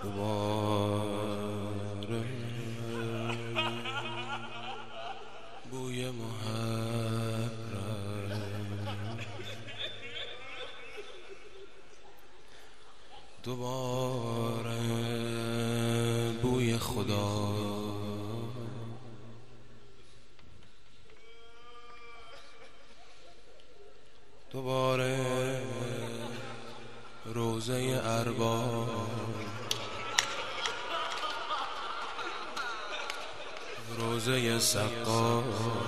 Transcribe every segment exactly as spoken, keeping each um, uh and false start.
دوباره بوی محرم، دوباره بوی خدا، دوباره روزه ارباب، روزه سقا،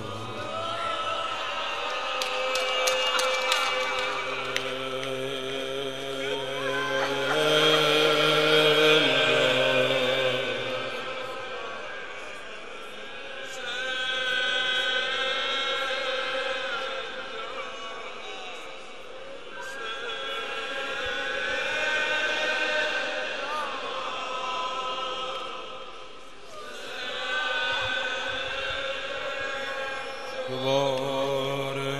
دوباره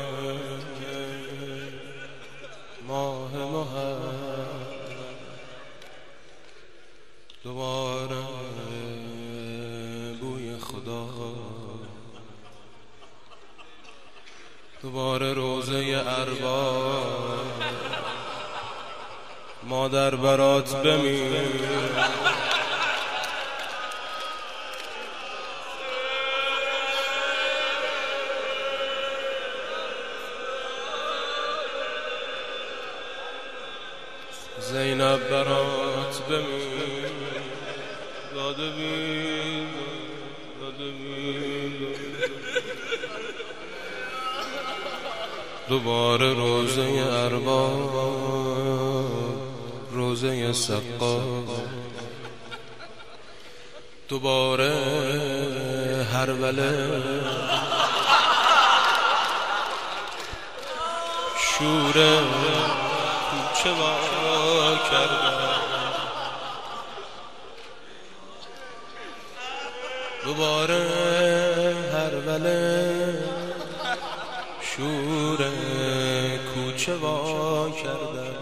ماه محرم، دوباره بوی خدا، دوباره روزه ارباب، مادر برات بمیر، زینب برات بمیر، داده بید داده بید، دوباره روزه ارباب، روزه سقا، دوباره هربله، شوره کوچه وا کردم، دوباره هربله، شوره کوچه وا کردم،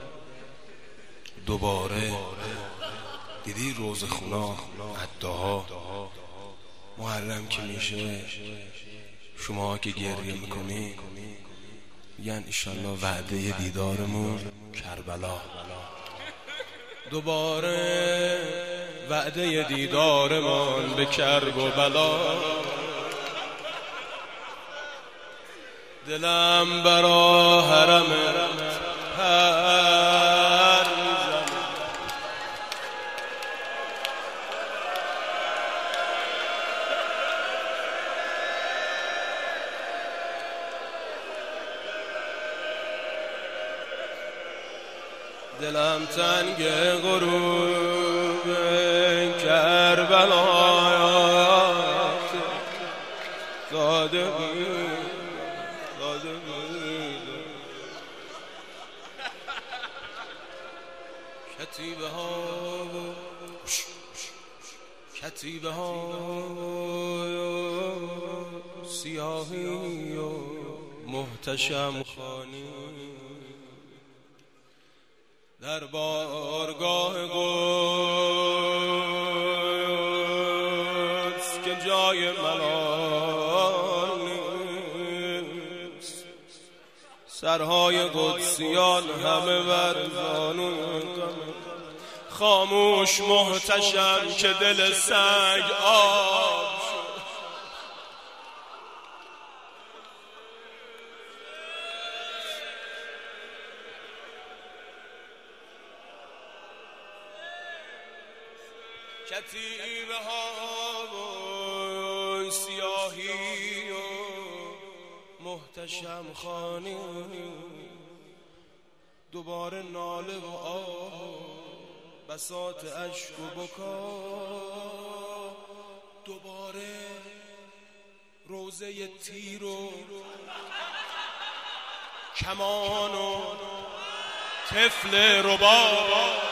دوباره دیدی روز خونا عداها، محرم که میشه شما که گریه میکنی میگن ایشالله وعده دیدارمون کربلا، دوباره وعده دیدارمان به کرب و بلا، دلم برا حرم پر میزنه، دلم تنگ غروب کربلایات، داده بود داده بود کتیبه ها کتیبه ها سیاهی و محتشم خانی، در بارگاه قدس که جای ملال نیست، سرهای قدسیان همه بر زانون، خاموش محتشم که دل سنگ آب شد، کتیبه ها و سیاهی و محتشم خانی، دوباره ناله و آه، بساط اشک و بکا، دوباره روزه تیر و کمان و طفل رباب،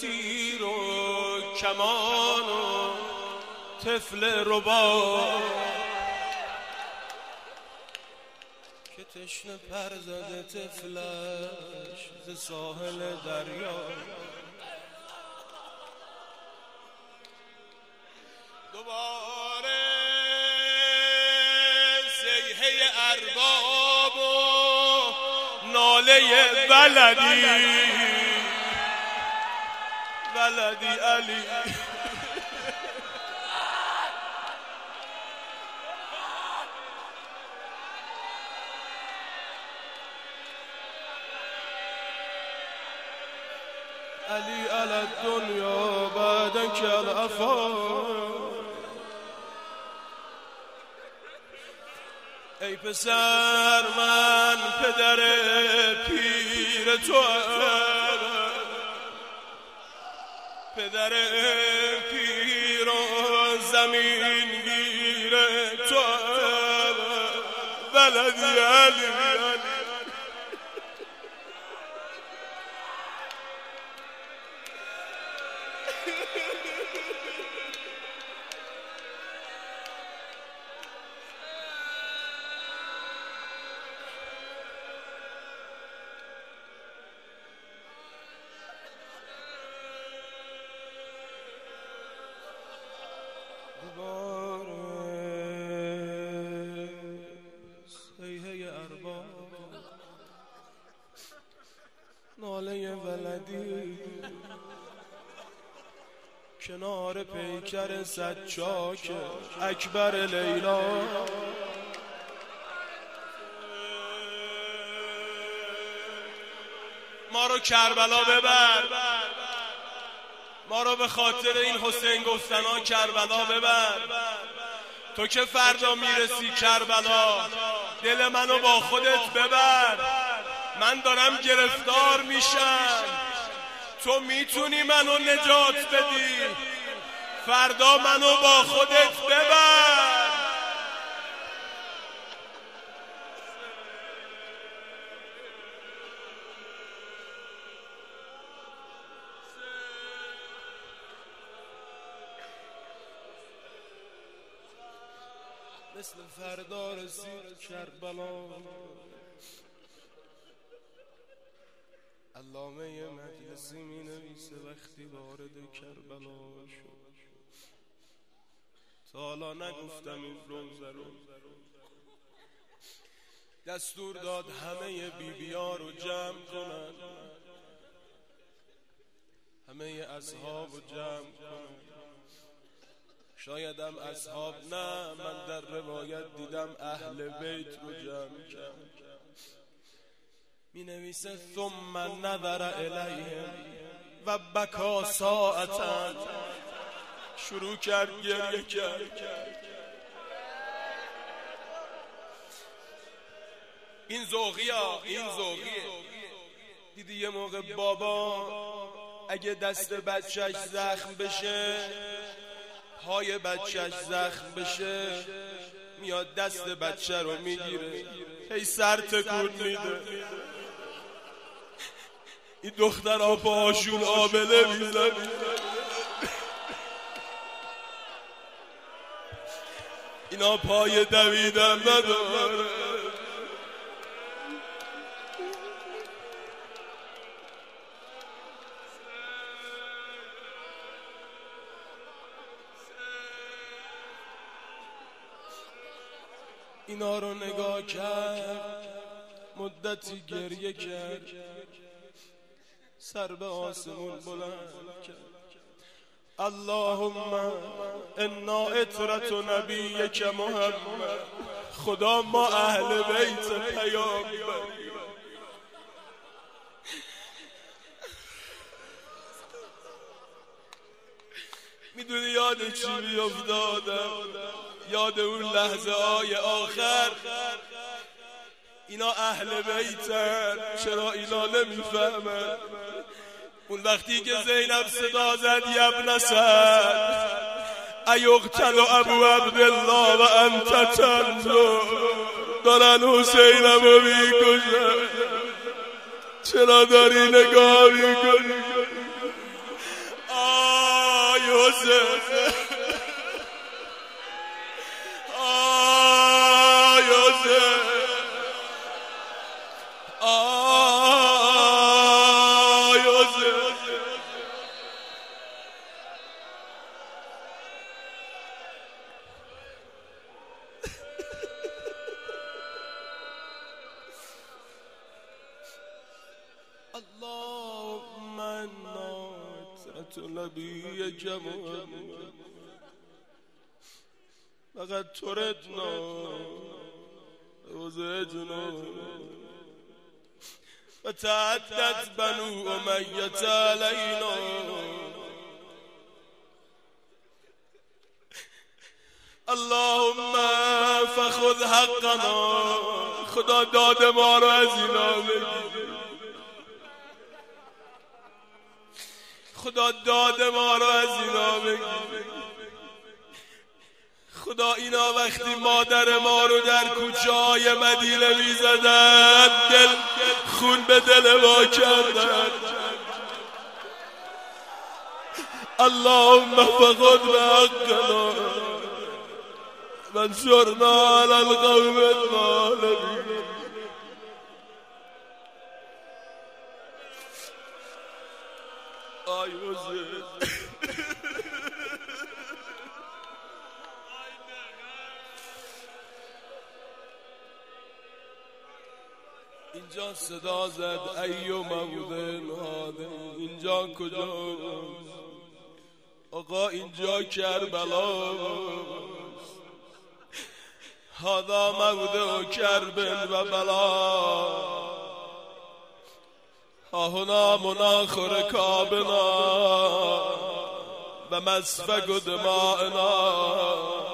تیر و کمان و طفل ربا که تشنه پر زده طفلش ز ساحل دریا دوباره صیحه ارباب و ناله ولدی ولدی علی علی علی الدنیا بعدن که الافا ای پسر من پدر پیر تو پدر پیر و زمین گیر تو ولدی علی صیحه ارباب ناله ولدی کنار پیکر سجاک اکبر لیلا ما رو کربلا ببر ما رو به خاطر این حسین گفتنا کربلا ببر تو که فردا میرسی کربلا دل منو با خودت ببر من دارم گرفتار میشم تو میتونی منو نجات بدی فردا منو با خودت ببر مثل فردا رسید کربلا علامه مجلسی می نویسه وقتی وارد کربلا شد تا حالا نگفتم این روزه رو دستور داد همه بیبی‌ها رو جمع کنن همه اصحاب رو جمع کنن شایدم اصحاب نه من در روایت دیدم اهل بیت رو جمع کرد می نویسه ثم نظر الیهم و بکا ساعتا شروع کرد گریه کرد این ذوقیه این ذوقیه دیدی یه موقع بابا اگه دست بچهش زخم بشه پای بچهش زخم بشه میاد دست بچه رو میگیره هی سر تکون میده این دخترها پاهاشون آبله میزنه اینا پای دویدن نداره اینا رو نگاه کرد مدتی گریه کرد سر به آسمون بلند کرد اللهم انا اطرت نبیک محمد خدا ما اهل بیت پیامبر میدونی یاد چی میافتادم یاد اون لحظه های آخر اینا اهل بیتن چرا اینا نمیفهمن اون وقتی که زینب صدا زد یبن سعد ایقتل ابو عبدالله و انت تنظر دارن حسینم رو میکشن چرا داری نگاه میکنی حسین آی حسین آی حسین اللهم انا نبيك محمد فقد طردنا وزدنا وتعدت بنو أمية علينا اللهم فخذ حقنا خدا داد ما رو از اینا بگیر خدا داد ما رو از اینا بگیر خدا اینا وقتی مادر ما رو در کوچه های مدینه می زدن دل خون به دل ما کردن اللهم فقد بحقنا منصرنا على القوم الظالمين آی حسین اینجا صدا زد ایو مودن هاده اینجا کجا آقا اینجا کربلا هادا موده کربن و بلا هاهنا مناخر کابنا و مسفک دمائنا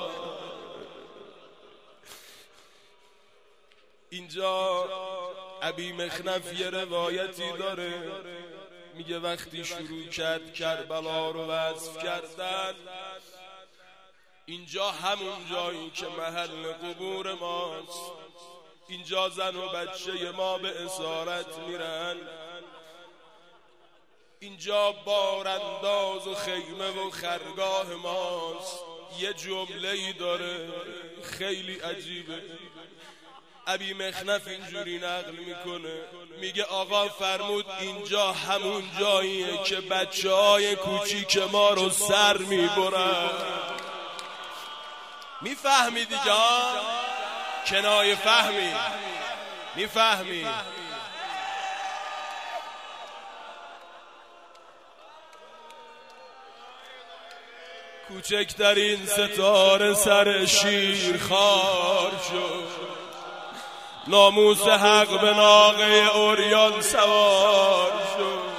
اینجا ابی مخنف یه روایتی داره میگه وقتی شروع کرد کربلا رو وصف کردن اینجا همون جایی که محل قبور ماست اینجا زن و بچه ما به اسارت میرن اینجا بارانداز و خیمه و خرگاه ماست یه جمله‌ای داره خیلی عجیبه ابی مخنف اینجوری نقل میکنه میگه آقا فرمود اینجا همون جاییه که بچه های کوچیک ما رو سر میبرن میفهمی دیگه کنایه فهمی میفهمی کوچکترین ستاره سر شیر خار شد ناموس حق به ناقه اوریان سوار شد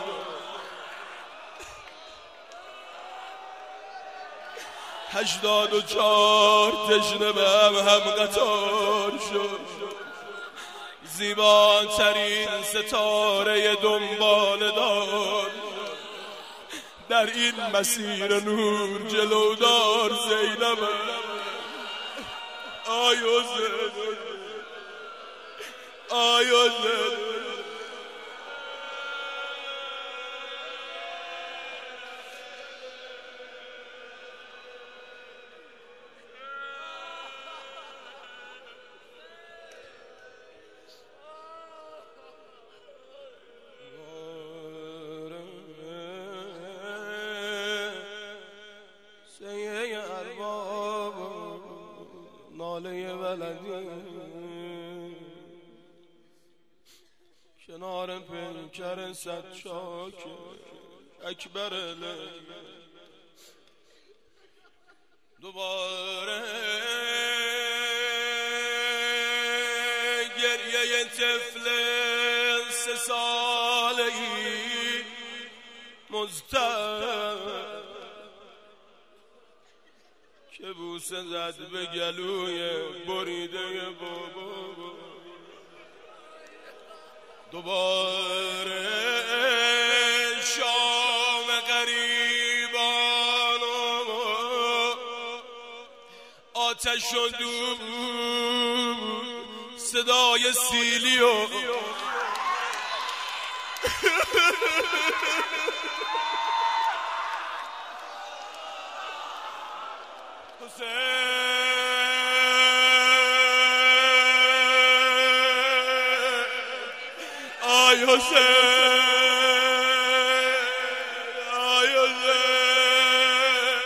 هشتاد و چار تشنه به هم هم قطار شد زیباترین ستاره دنبال دار در این مسیر نور جلودار زینب آی حسین آی حسین ناله ولدی کنار پیکر صد چاک اکبر لی دوباره گریه طفل سه ساله‌ای مضطرب که بوسه زد به گلوی بریده بابا دوباره شام غریبان و آتش و دوم صدای سیلی و آی حسین آی حسین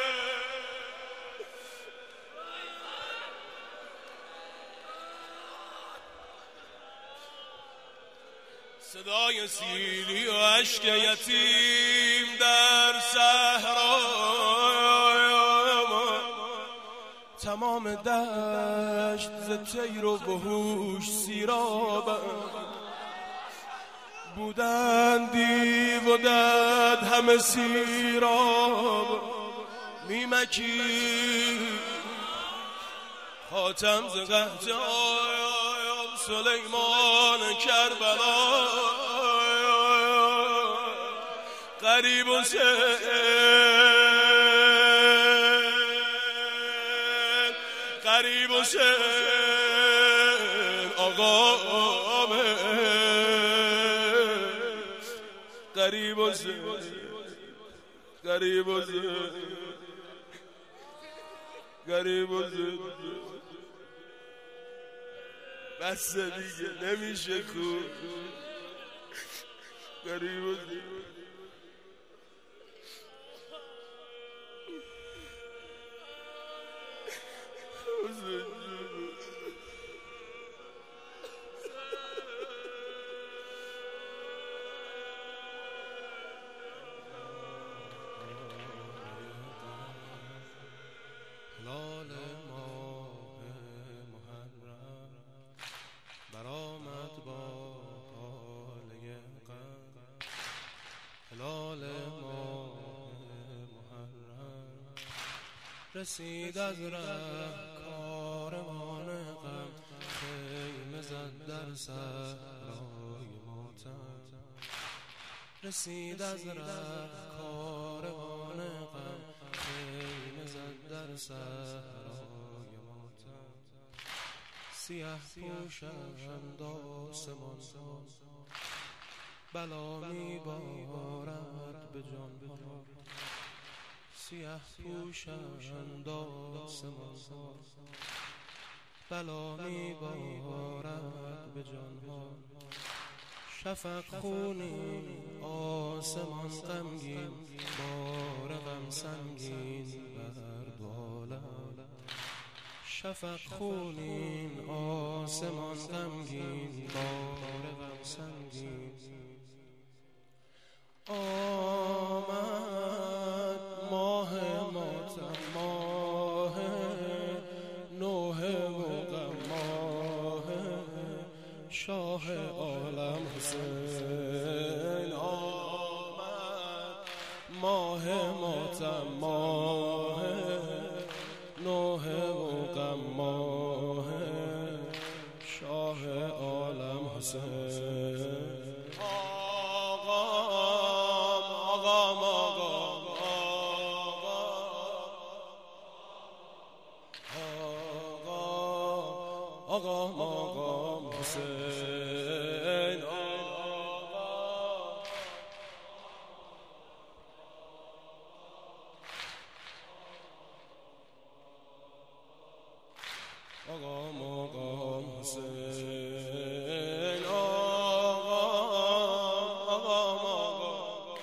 صدای سیلی و اشک یتیم در صحرا تمام دشت ز طیر و وحوش سیراب بودن دیو و دد همه سیراب میمکی خاتم ز قحط سلیمان کربلا غریب حسین غریب حسین آقامه غریب حسین غریب حسین غریب حسین بس دیگه نمیشه خوب غریب حسین هلال ماه محرم برآمد با هاله غم هلال ماه محرم رسید از ره کاروان غم خیمه زد در صحرای ماتم رسید از ره کاروان غم خیمه زد در صحرای ماتم سیاه پوشند آسمان ها بلا می بارد به جان ها سیاه پوشند آسمان ها بلا می بارد به جان ها شفق خونین آسمان غمگین بار غم سنگین بر بالا شفق خونین آسمان غمگین بار غم سنگین آمد ماه ماتم ماه نوحه و غم ماه شاه عالم حسین آمد ماه ماتم ماه نوحه و غم ماه شاه عالم حسین آقام آقام آقام آقام آقام آقام حسین آقام آقام حسین آقام آقام آقام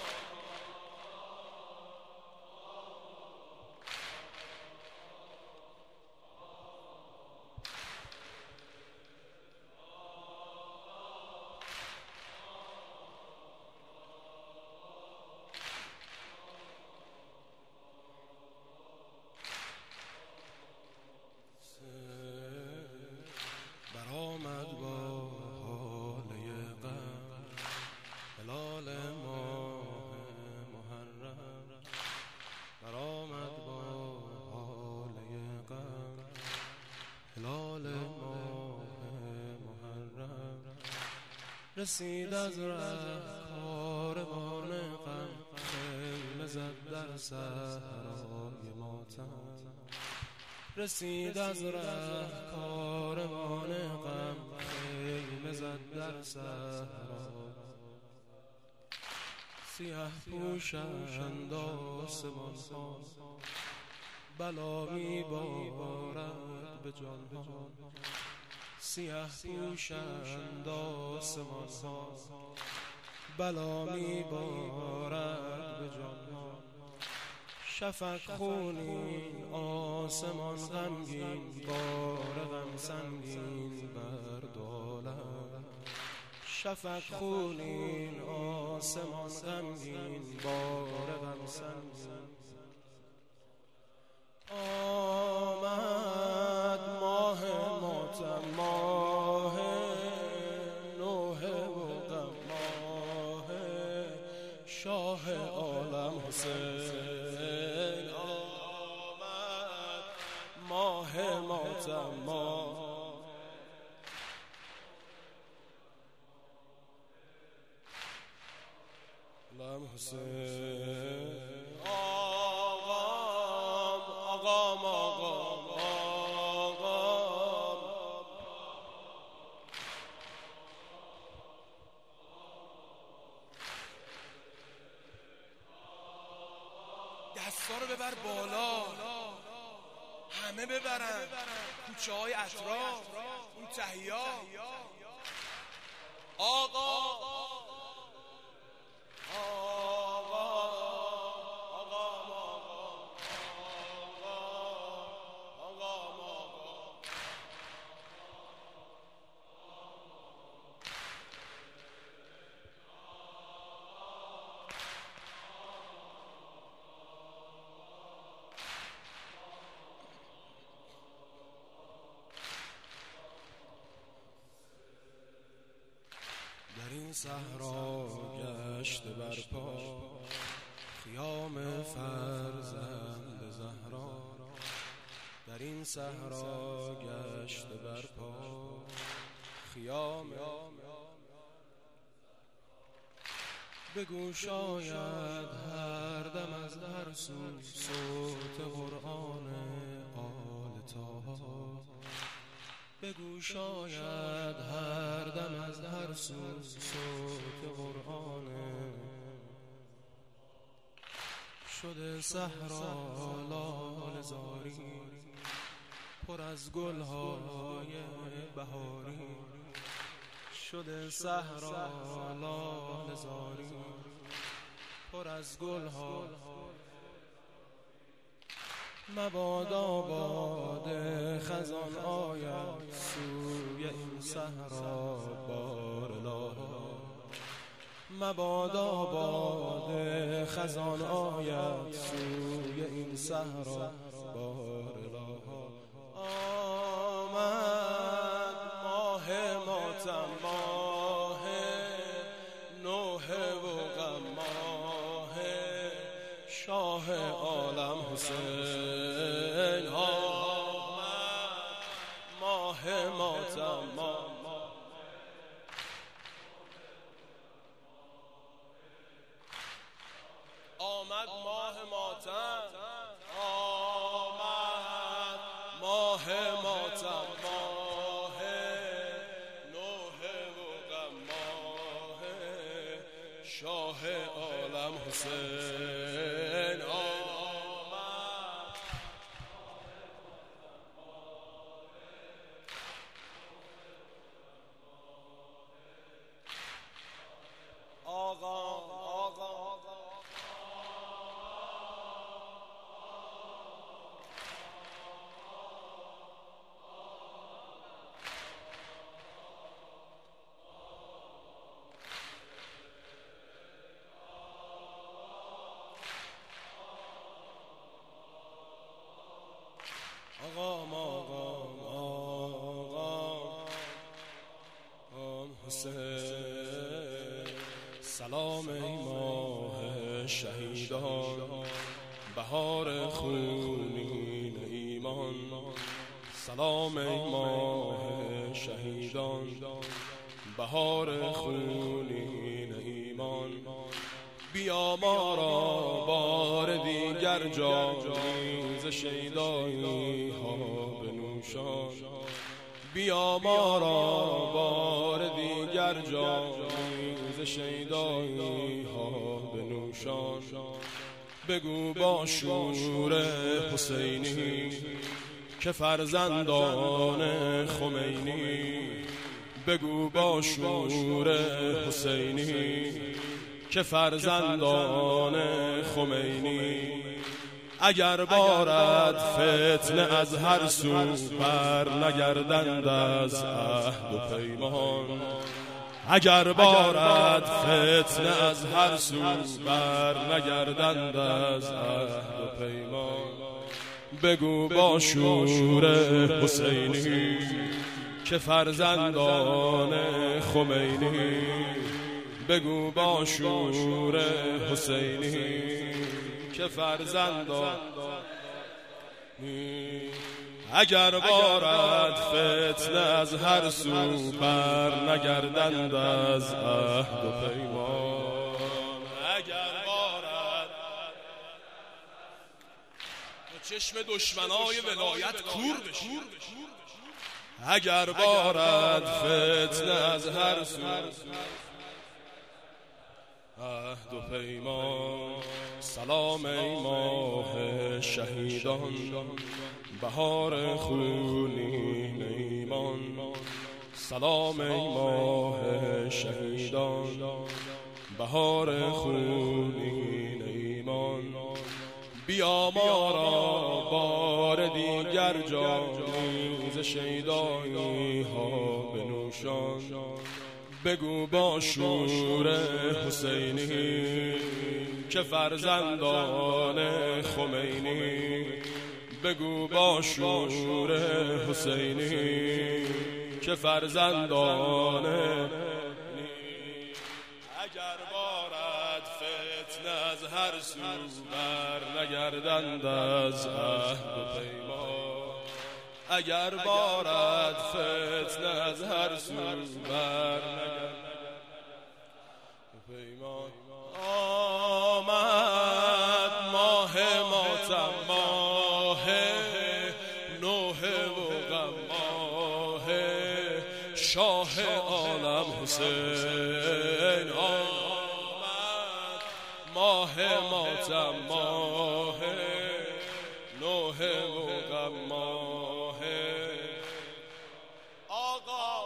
برآمد با هاله غم هلال ماه محرم برآمد با هاله غم هلال ماه محرم رسید از ره کاروان غم خیمه زد در صحرای ماتم رسید از ره کاروان غم خیمه زد در صحرا سیاه پوشند آسمان ها بلا میبارد به جانها، سیه پوشند آسمانها. بلا میبارد به جانها، شفق خونین آسمان غمگین، بار غم سنگین بردارد. شفق خونین آسمان غمگین، بار غم سنگین. آمد ماه ماتم، ماه نوحه و غم، ماه شاه عالم حسین. آمد ماه ماتم، ماه عالم حسین. آقام آقام آقام آقام، دستا رو ببر بالا، همه ببرن، کوچه های اطراف، اون تهیا. آقا در این صحرا گشت برپا، خیام فرزند زهرا. در این صحرا گشت برپا، خیام. بگو شاید هر دم از هر سو صوت قرآن آل طه. بگو شاید هر دم از هر سو صوت قرآن. شده صحرا لاله زاری، پر از گلهای بهاری. شده صحرا لاله زاری، پر از گلها. مبادا باد خزان آید سوی این صحرا بارلا. مبادا باد خزان آید سوی این صحرا بارلا. آمد ماه ماتم، ماه نوحه و غم، ماه شاه عالم حسین. آمد ماه ماتم، ماه آمد ماه ماتم، آمد ماه ماتم، ماه نوحه و غم، ماه شاه عالم حسین. آمد آقا آقا آقام آقام آقام حسین. سلام ای ماه شهیدان، بهار خونین ایمان. سلام ای ماه شهیدان، بهار خونین ایمان. بیا ما را بار دیگر جامی ز شیدایی ها بنوشان. بیا ما را بار دیگر جامی ز شیدایی ها بنوشان. بگو با شور حسینی که فرزندان خمینی، بگو با شور حسینی که فرزندان خمینی، اگر بارد فتنه از هر سو بر نگردند از عهد و پیمان، اگر بارد فتنه از هر سو بر نگردند از عهد و پیمان، بگو با شور حسینی که فرزندان خمینی، بگو با شور حسینی که فرزندان، اگر بارد فتنه از هر سو بر نگردند از عهد و پیمان، اگر بارد چشم دشمنای ولایت کور بشید، اگر بارد فتنه از هر سو عهد و پیمان. سلام ای ماه شهیدان، بهار خونین ایمان، سلام ای ماه شهیدان، بهار خونین ایمان، بیا ما را بار دیگر جامی ز شیدایی ها بنوشان، بگو با شور حسینی که فرزندان خمینی، بگو با شور حسینی که فرزندان، اگر بارد فتنه از هر سو بر نگردند از عهد و پیمان، اگر بارد فتنه از هر سو بر نگردند پیمان. آمد ماه ماتم، ماه نوح و غم، ماه شاه عالم حسین، آمد ماه ماتم، ماه نوح و غم، ماه آقا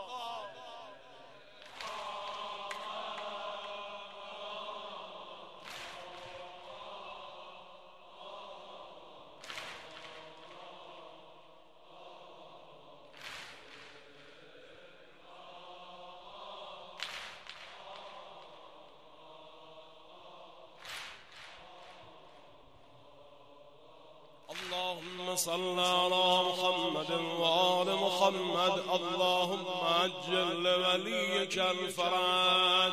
اللهم صل على محمد وآل محمد، اللهم عجل لوليك الفرج،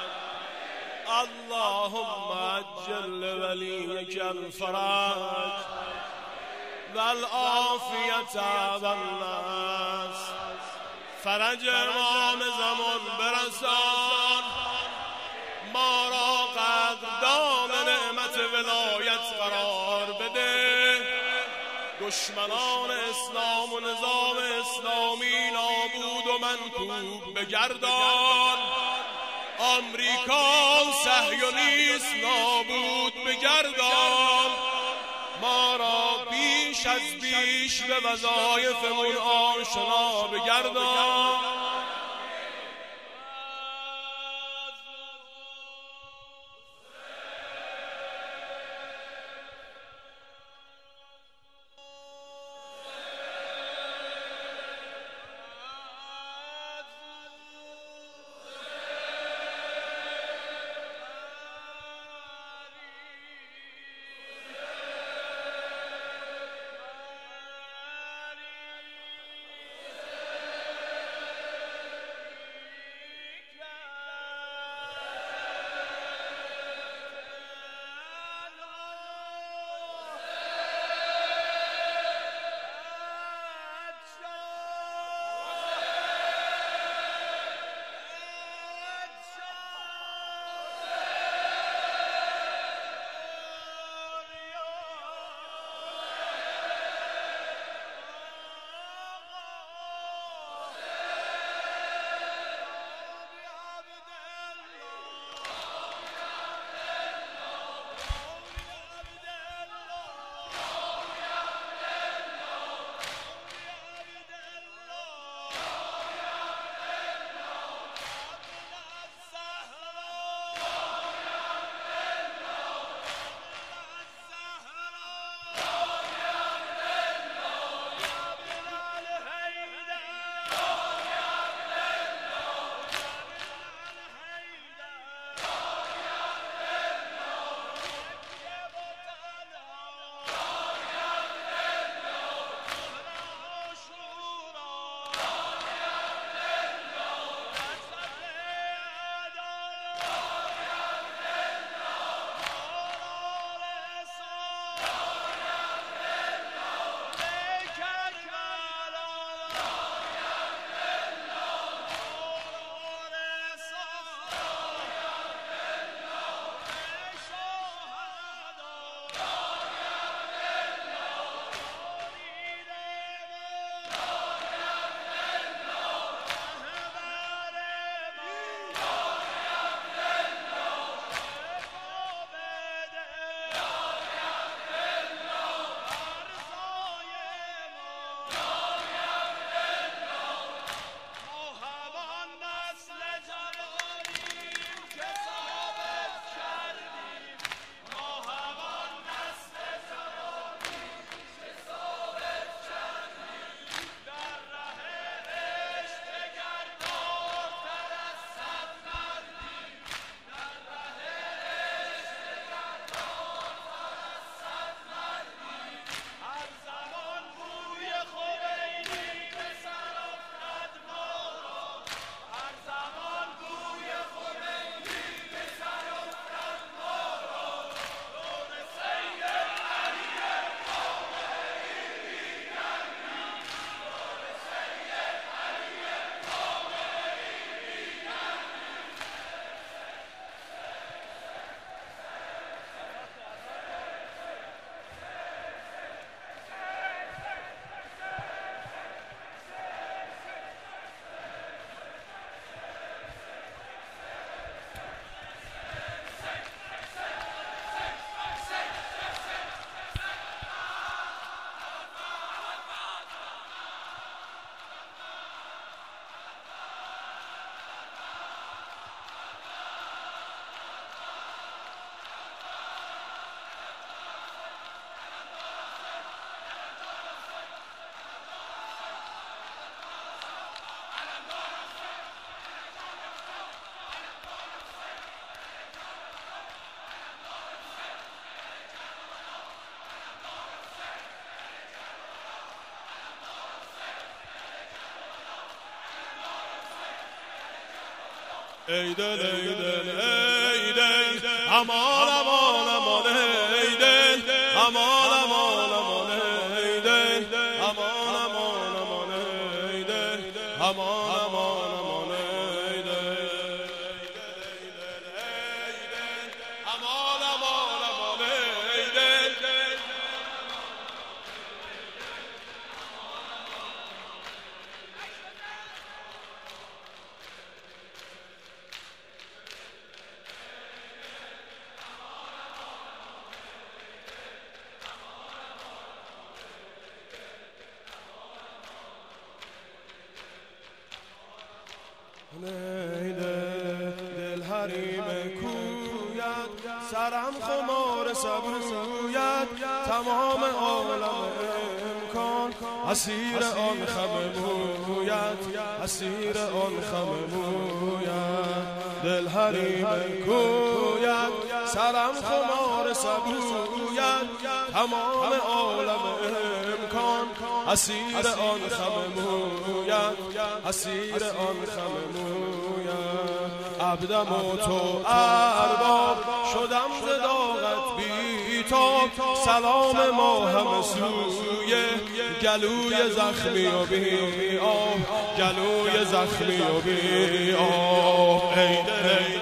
اللهم عجل لوليك الفرج والعافية والناس، فرج امام زمان برسان، ما را قدردان نعمت ولایت قرار بده، دشمنان اسلام و نظام اسلامی نابود و منکوب بگردان، آمریکا و صهیونیست نابود بگردان، ما را بیش از بیش به وظایفمون آشنا بگردان. ای دل ای دل ای دل امان امان امان ای دل امان امان امان ای دل امان امان امان ای دل امان امان امان ای دل امان امان امان ای دل دل حریم کویت سرم خمار سبویت تمام عالم امکان اسیر آن خم مویت اسیر آن خم مویت دل حریم کویت سرم خمار سبویت تمام عالم امکان اسیر آن خم مویت اسیر آن خم مویت عبدم و تو ارباب شدم ز داغت بیتاب سلام ما همه سوی گلوی زخمی و بی آب گلوی زخمی و بی آب ای دل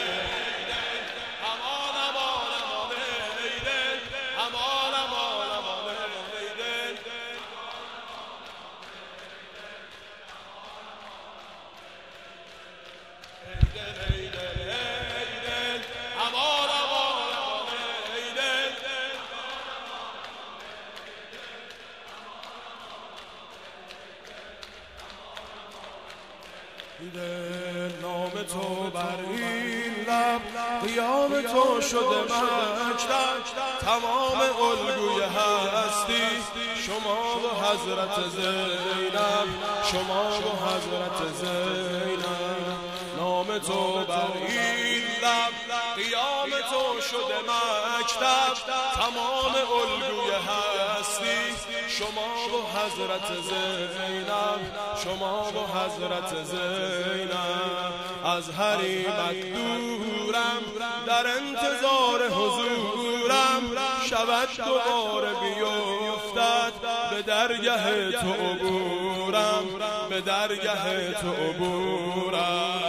نام تو بر این لب قیام تو شده مکتب تمام الگوی هستی شما و حضرت زینب شما و حضرت زینب نام تو بر این لب قیام تو شده مکتب تمام الگوی هستی شما و حضرت زینب شما و حضرت زینب از حریمت دورم در انتظار حضورم شود دوباره بیفتد به درگه تو عبورم به درگه تو عبورم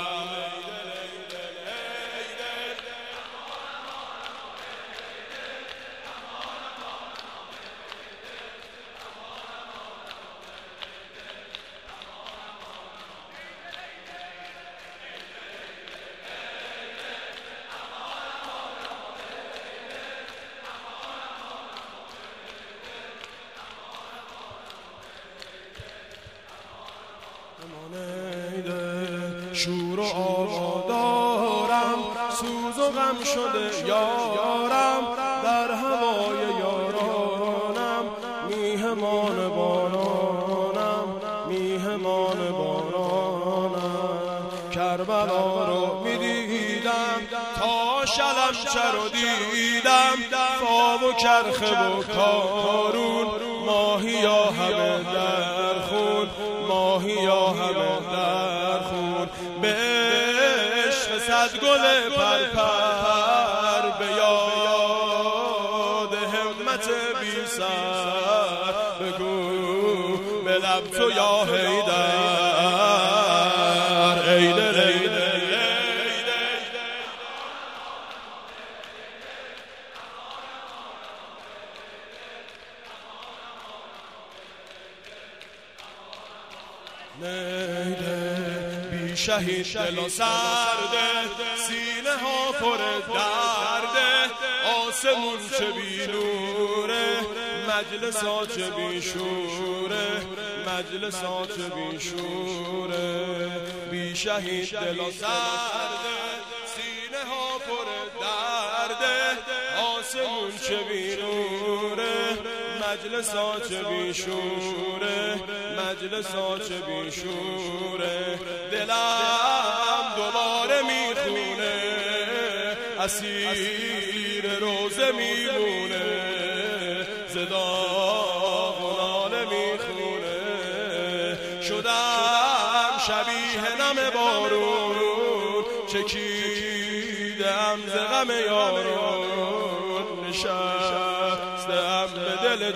شور و آوا دارم سوز و غم شده یارم در هوای یارانم میهمان بارانم میهمان بارانم کربلا رو میدیدم تا شلمچه رو دیدم فا و کرخه و کارون ماهیا همه در خون ماهیا همه در خون به عشق صد گل پرپر به یاد همت بی سر بگو به لب تو یا حیدر ای دل ای دل بی شهید دل و سرده سینه ها پر درده آسمون چه بی نوره مجلس ها چه بی شوره مجلس ها چه بی شوره بی شهید دل و سرده سینه ها پر درده آسمون چه بی نوره مجلس ها چه بی شوره مجلس ها چه بی شوره دلم دوباره میخونه اسیر روزه میمونه زداغ و ناله میخونه شدم شبیه نم بارون چکیدم ز غم یاران نشستم به دل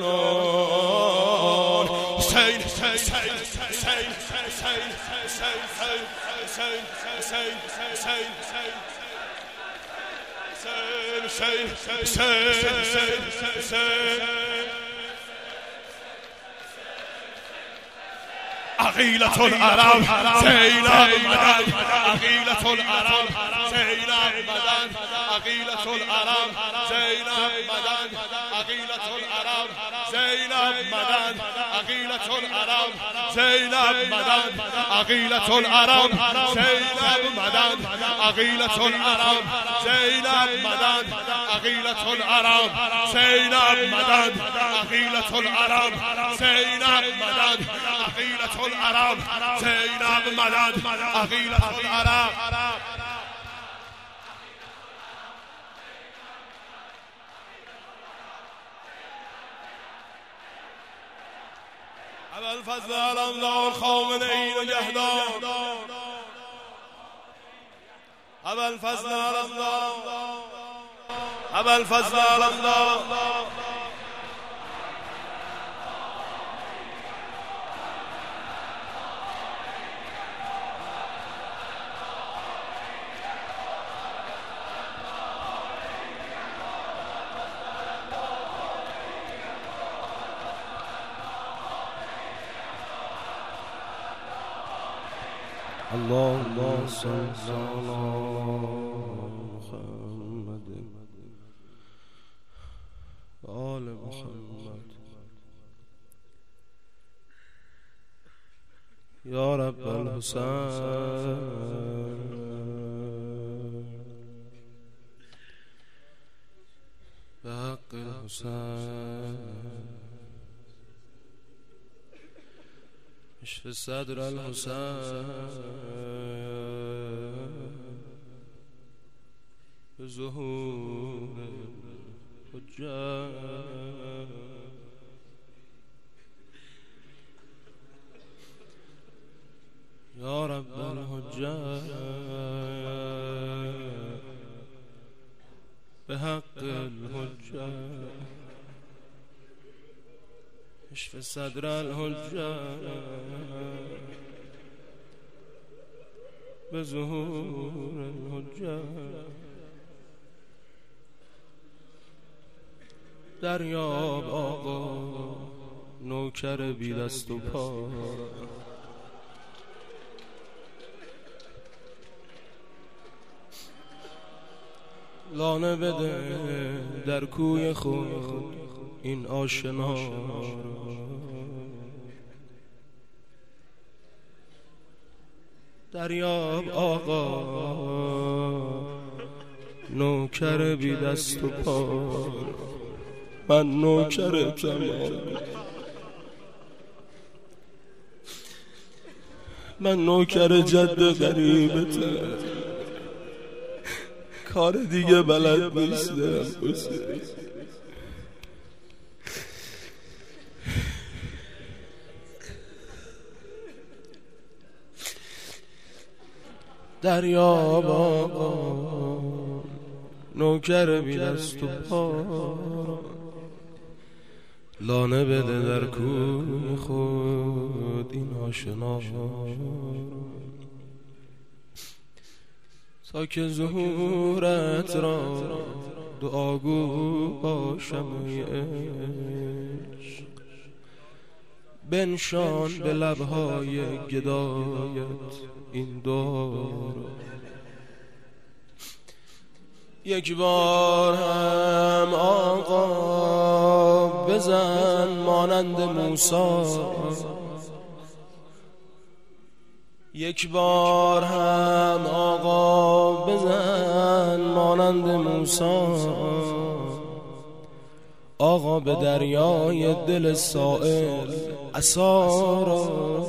جانان حسین حسین حسین حسین حسین حسین حسین حسین حسین حسین عقیلة العرب زینب مدد عقیلة العرب زینب مدد عقیلة العرب زینب مدد عقیلة العرب زینب مدد عقیلة العرب زینب مدد عقیلة العرب زینب مدد عقیلة العرب زینب مدد عقیلة العرب زینب مدد عقیلة العرب زینب مدد عقیلة العرب زینب مدد عقیلة العرب ابوالفضل علمدار خامنه‌ای نگهدار ابوالفضل علمدار ابوالفضل علمدار اللهم صل على محمد آل محمد یا رب الحسین به حق الحسین اشف صدر الحسین به ظهور حجت یا رب الحجت به حق الحجت اشف صدر الحجت به ظهور الحجت دریاب آقا نوکر بی دست و پا لانه بده در کوی خود این آشنا دریاب آقا نوکر بی دست و پا من نوکرتم من نوکر جد غریبتم کار دیگه بلد نیستم دریاب آقا نوکر بی دست و پا لانه بده در کوی خود این آشنا تا که ظهورت را دعاگو باشم عشق بنشان به لبهای گدایت این دور یک بار هم آقا بزن مانند موسی یک بار هم آقا بزن مانند موسی آقا به دریای دل سائل عصا را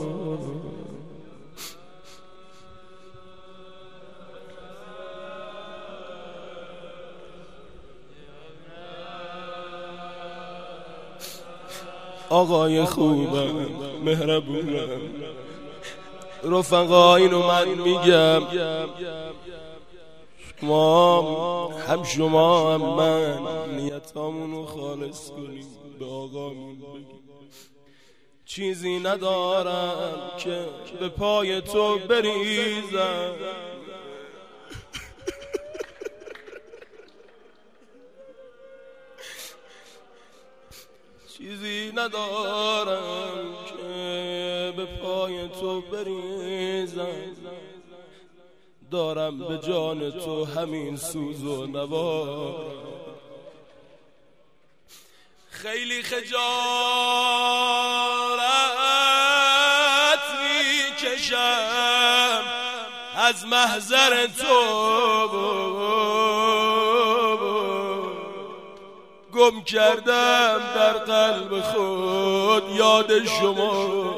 آقای خوبم مهربونم رفقا اینو من میگم، شما هم شما هم من نیتامونو خالص کنیم، به آقامون بگیم چیزی ندارم که به پای تو بریزم، چیزی ندارم که به پای تو بریزم، دارم به جان تو همین سوز و نوار. خیلی خجالت میکشم از محضر تو، گم کردم در قلب خود یاد شما،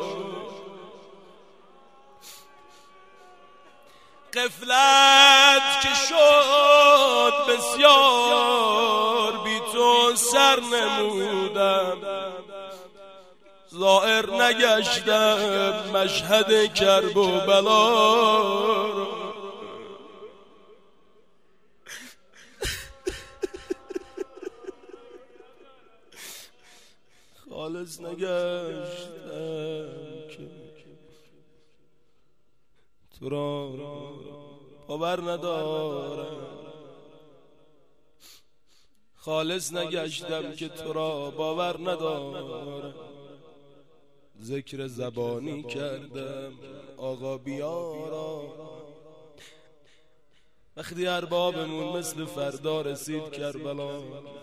غفلت که شد بسیار بی تو سر نمودم، ظاهر نگشتم مشهد کرب و بلا. خالص نگشتم که تو را باور ندارم، خالص نگشتم که تو را باور ندارم، ذکر زبانی کردم آقا بیارا، وقتی اربابمون مثل فردا رسید کربلا،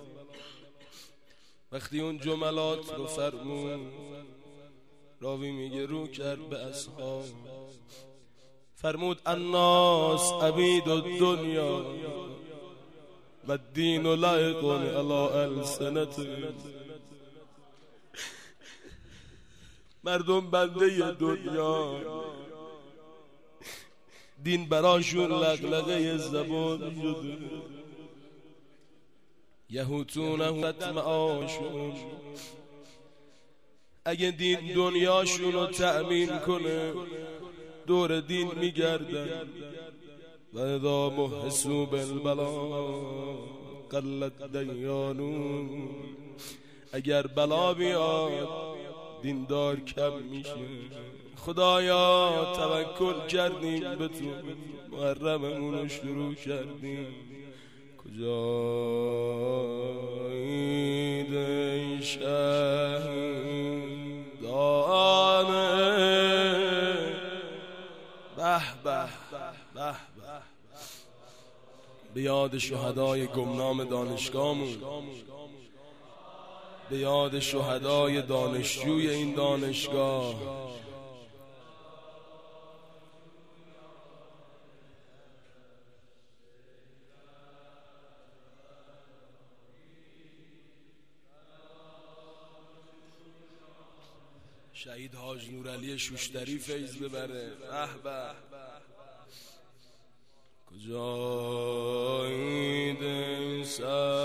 وقتی اون جملات رو فرمون، راوی میگه رو کرد به اصحاب فرمود الناس عبید الدنیا و الدین لایق علی السنتهم، مردم بنده دنیا، دین براشون لغلقه زبان شده، یهوتون معاشون، اگه دین دنیاشون رو تأمین کنه دور دین میگردن، و اذا محسوا بالبلا قلت دیانون، اگر بلا بیاد دیندار کم میشه. خدایا توکل کردیم به تو، محرممون رو شروع کردیم، کجایید ای شهیدانه، به به به به یاد شهدای گمنام دانشگاهمون، به یاد شهدای دانشجوی این دانشگاه، شهید حاج نورعلی شوشتری فیض ببره. به به کجایید ای